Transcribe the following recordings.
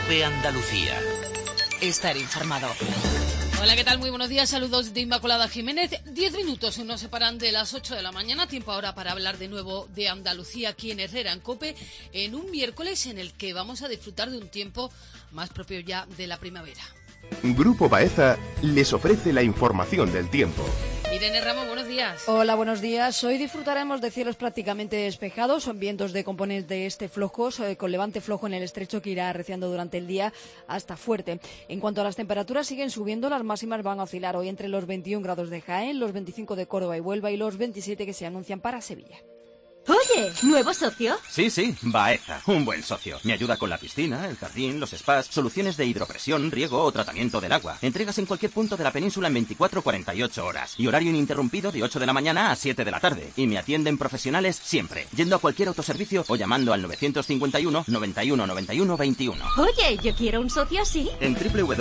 COPE Andalucía. Estar informado. Hola, ¿qué tal? Muy buenos días, saludos de Inmaculada Jiménez. 10 minutos nos separan de las 8 de la mañana, tiempo ahora para hablar de nuevo de Andalucía aquí en Herrera, en COPE, en un miércoles en el que vamos a disfrutar de un tiempo más propio ya de la primavera. Grupo Baeza les ofrece la información del tiempo. Irene Ramos, buenos días. Hola, buenos días. Hoy disfrutaremos de cielos prácticamente despejados, son vientos de componente este flojos, con levante flojo en el estrecho que irá arreciando durante el día hasta fuerte. En cuanto a las temperaturas, siguen subiendo, las máximas van a oscilar hoy entre los 21 grados de Jaén, los 25 de Córdoba y Huelva y los 27 que se anuncian para Sevilla. Oye, ¿nuevo socio? Sí, Baeza, un buen socio. Me ayuda con la piscina, el jardín, los spas, soluciones de hidropresión, riego o tratamiento del agua. Entregas en cualquier punto de la península en 24-48 horas. Y horario ininterrumpido de 8 de la mañana a 7 de la tarde. Y me atienden profesionales siempre, yendo a cualquier autoservicio o llamando al 951 91 91 21. Oye, yo quiero un socio así. En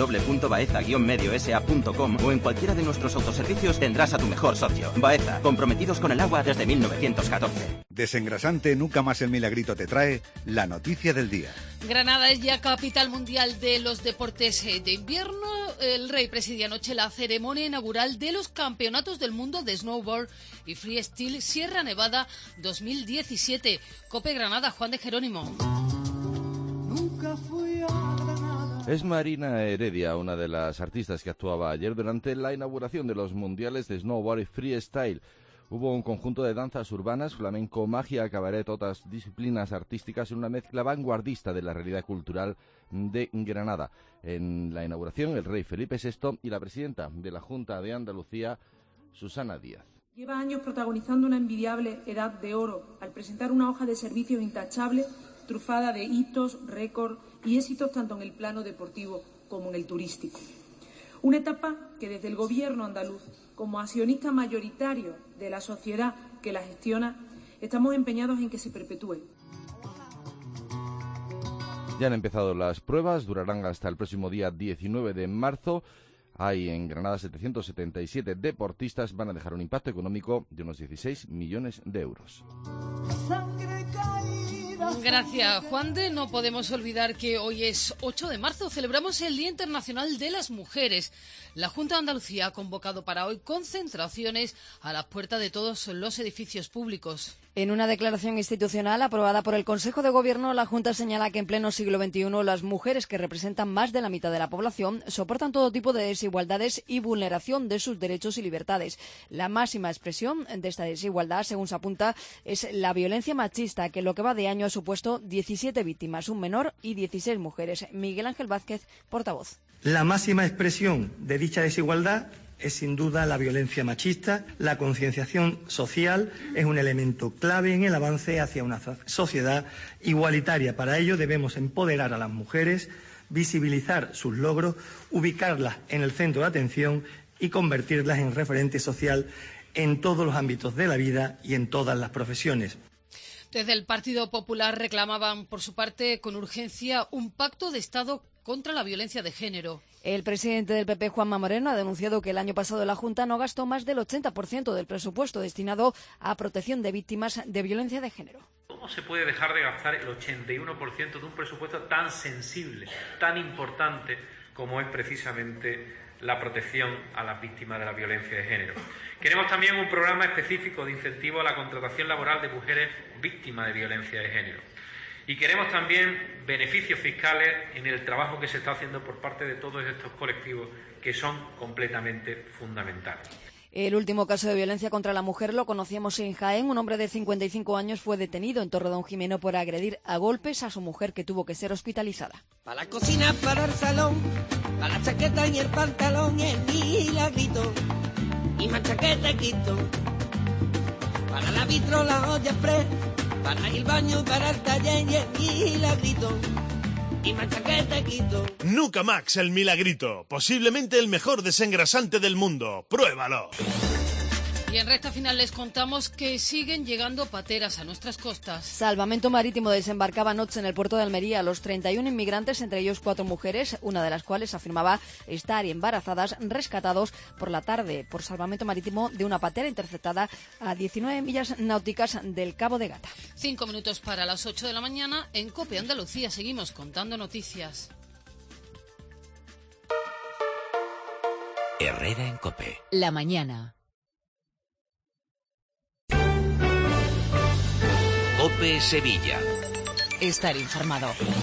www.baeza-mediosa.com o en cualquiera de nuestros autoservicios tendrás a tu mejor socio. Baeza, comprometidos con el agua desde 1914. Desengrasante, nunca más el Milagrito te trae la noticia del día. Granada es ya capital mundial de los deportes de invierno. El Rey presidía anoche la ceremonia inaugural de los campeonatos del mundo de snowboard y freestyle Sierra Nevada 2017. COPE Granada, Juan de Jerónimo. Nunca fui a Granada. Es Marina Heredia, una de las artistas que actuaba ayer durante la inauguración de los mundiales de snowboard y freestyle. Hubo un conjunto de danzas urbanas, flamenco, magia, cabaret, otras disciplinas artísticas en una mezcla vanguardista de la realidad cultural de Granada. En la inauguración, el rey Felipe VI y la presidenta de la Junta de Andalucía, Susana Díaz. Lleva años protagonizando una envidiable edad de oro al presentar una hoja de servicios intachable, trufada de hitos, récords y éxitos tanto en el plano deportivo como en el turístico. Una etapa que desde el gobierno andaluz, como accionista mayoritario de la sociedad que la gestiona, estamos empeñados en que se perpetúe. Ya han empezado las pruebas, durarán hasta el próximo día 19 de marzo. Hay en Granada 777 deportistas, van a dejar un impacto económico de unos 16 millones de euros. Gracias, Juan de. No podemos olvidar que hoy es 8 de marzo, celebramos el Día Internacional de las Mujeres. La Junta de Andalucía ha convocado para hoy concentraciones a las puertas de todos los edificios públicos. En una declaración institucional aprobada por el Consejo de Gobierno, la Junta señala que en pleno siglo XXI las mujeres, que representan más de la mitad de la población, soportan todo tipo de desigualdades y vulneración de sus derechos y libertades. La máxima expresión de esta desigualdad, según se apunta, es la violencia machista, que en lo que va de año ha supuesto 17 víctimas, un menor y 16 mujeres. Miguel Ángel Vázquez, portavoz. La máxima expresión de dicha desigualdad es sin duda la violencia machista. La concienciación social es un elemento clave en el avance hacia una sociedad igualitaria. Para ello debemos empoderar a las mujeres, visibilizar sus logros, ubicarlas en el centro de atención y convertirlas en referente social en todos los ámbitos de la vida y en todas las profesiones. Desde el Partido Popular reclamaban, por su parte, con urgencia, un pacto de Estado contra la violencia de género. El presidente del PP, Juanma Moreno, ha denunciado que el año pasado la Junta no gastó más del 80% del presupuesto destinado a protección de víctimas de violencia de género. ¿Cómo se puede dejar de gastar el 81% de un presupuesto tan sensible, tan importante como es precisamente la protección a las víctimas de la violencia de género? Queremos también un programa específico de incentivo a la contratación laboral de mujeres víctimas de violencia de género. Y queremos también beneficios fiscales en el trabajo que se está haciendo por parte de todos estos colectivos que son completamente fundamentales. El último caso de violencia contra la mujer lo conocíamos en Jaén. Un hombre de 55 años fue detenido en Torredonjimeno por agredir a golpes a su mujer, que tuvo que ser hospitalizada. Para la cocina, para el salón, para la chaqueta y el pantalón, el Milagrito, y más chaqueta quito. Para la vitro, la olla express, para el baño, para el taller y el Milagrito, y más chaqueta quito. Nuca Max, el Milagrito, posiblemente el mejor desengrasante del mundo. ¡Pruébalo! Y en recta final les contamos que siguen llegando pateras a nuestras costas. Salvamento Marítimo desembarcaba anoche en el puerto de Almería a los 31 inmigrantes, entre ellos 4 mujeres, una de las cuales afirmaba estar embarazadas, rescatados por la tarde por Salvamento Marítimo de una patera interceptada a 19 millas náuticas del Cabo de Gata. 5 minutos para las 8 de la mañana. En COPE Andalucía seguimos contando noticias. Herrera en COPE. La mañana. COPE Sevilla. Estar informado.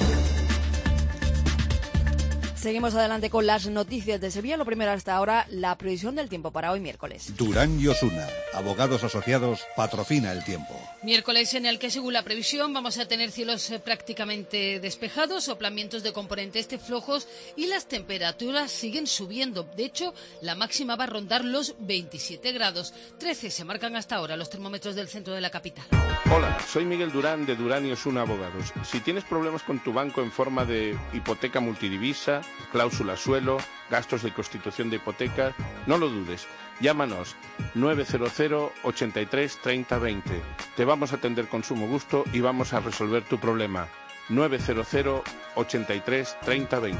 Seguimos adelante con las noticias de Sevilla. Lo primero hasta ahora, la previsión del tiempo para hoy miércoles. Durán y Osuna, abogados asociados, patrocina el tiempo. Miércoles en el que, según la previsión, vamos a tener cielos prácticamente despejados, soplamientos de componente este flojos y las temperaturas siguen subiendo. De hecho, la máxima va a rondar los 27 grados. 13 se marcan hasta ahora los termómetros del centro de la capital. Hola, soy Miguel Durán de Durán y Osuna Abogados. Si tienes problemas con tu banco en forma de hipoteca multidivisa, cláusula suelo, gastos de constitución de hipotecas, no lo dudes. Llámanos 900 83 30 20. Te vamos a atender con sumo gusto y vamos a resolver tu problema. 900 83 30 20.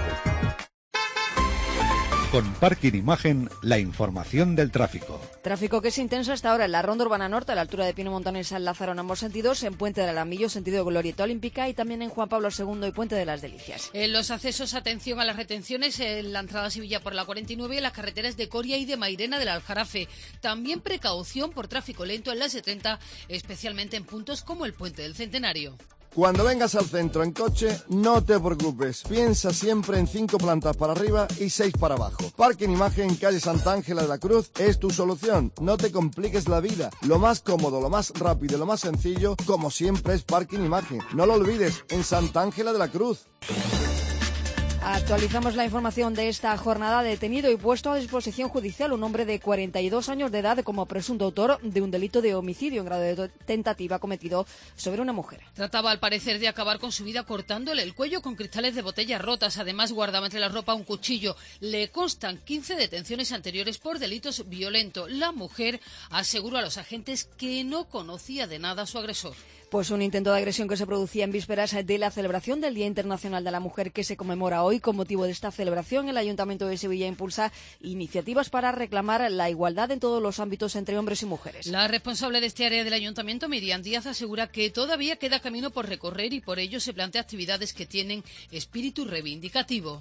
Con Parking Imagen, la información del tráfico. Tráfico que es intenso hasta ahora en la Ronda Urbana Norte, a la altura de Pino Montano y San Lázaro en ambos sentidos, en Puente del Alamillo, sentido Glorieta Olímpica, y también en Juan Pablo II y Puente de las Delicias. En los accesos, atención a las retenciones en la entrada a Sevilla por la 49 y en las carreteras de Coria y de Mairena del Aljarafe. También precaución por tráfico lento en la 70, especialmente en puntos como el Puente del Centenario. Cuando vengas al centro en coche, no te preocupes. Piensa siempre en 5 plantas para arriba y 6 para abajo. Parking Imagen, calle Santa Ángela de la Cruz, es tu solución. No te compliques la vida. Lo más cómodo, lo más rápido y lo más sencillo, como siempre, es Parking Imagen. No lo olvides, en Santa Ángela de la Cruz. Actualizamos la información de esta jornada. Detenido y puesto a disposición judicial un hombre de 42 años de edad como presunto autor de un delito de homicidio en grado de tentativa cometido sobre una mujer. Trataba al parecer de acabar con su vida cortándole el cuello con cristales de botellas rotas. Además guardaba entre la ropa un cuchillo. Le constan 15 detenciones anteriores por delitos violentos. La mujer aseguró a los agentes que no conocía de nada a su agresor. Pues un intento de agresión que se producía en vísperas de la celebración del Día Internacional de la Mujer, que se conmemora hoy. Con motivo de esta celebración, el Ayuntamiento de Sevilla impulsa iniciativas para reclamar la igualdad en todos los ámbitos entre hombres y mujeres. La responsable de este área del Ayuntamiento, Miriam Díaz, asegura que todavía queda camino por recorrer y por ello se plantea actividades que tienen espíritu reivindicativo.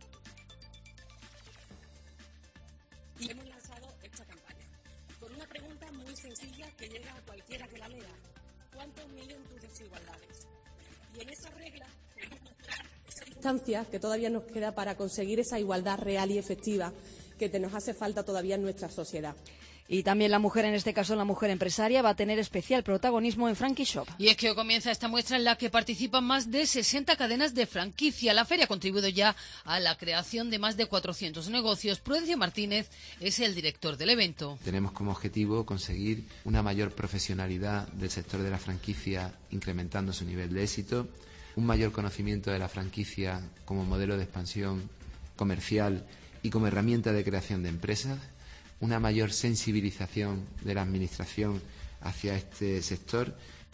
Y hemos lanzado esta campaña con una pregunta muy sencilla que llega a cualquiera que la lea. ¿Cuántos miden tus desigualdades? Y en esa regla queremos mostrar esa distancia que todavía nos queda para conseguir esa igualdad real y efectiva que nos hace falta todavía en nuestra sociedad. Y también la mujer, en este caso la mujer empresaria, va a tener especial protagonismo en Frankie Shop. Y es que hoy comienza esta muestra en la que participan más de 60 cadenas de franquicia. La feria ha contribuido ya a la creación de más de 400 negocios. Prudencio Martínez es el director del evento. Tenemos como objetivo conseguir una mayor profesionalidad del sector de la franquicia, incrementando su nivel de éxito, un mayor conocimiento de la franquicia como modelo de expansión comercial y como herramienta de creación de empresas, una mayor sensibilización de la Administración hacia este sector.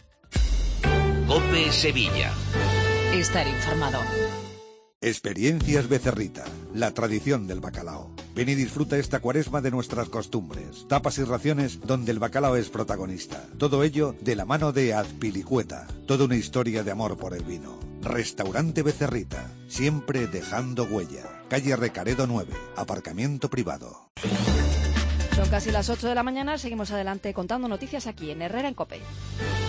COPE Sevilla. Estar informado. Experiencias Becerrita, la tradición del bacalao. Ven y disfruta esta cuaresma de nuestras costumbres, tapas y raciones donde el bacalao es protagonista. Todo ello de la mano de Azpilicueta, toda una historia de amor por el vino. Restaurante Becerrita, siempre dejando huella. Calle Recaredo 9, aparcamiento privado. Son casi las 8 de la mañana, seguimos adelante contando noticias aquí en Herrera en COPE.